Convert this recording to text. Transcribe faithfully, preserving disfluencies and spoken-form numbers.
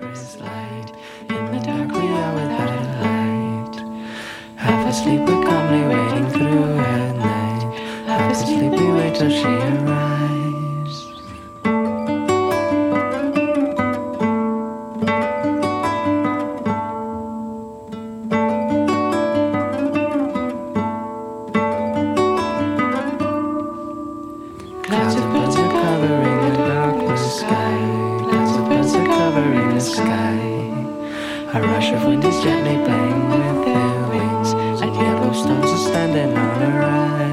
there is light. In the dark we are without a light. Half asleep we're calmly waiting through her night. Half asleep we wait till she arrives. Clouds of birds are covering the dark blue sky. Clouds of birds are covering the sky. A rush of wind is gently playing with their wings, and yellow stones are standing on a rise.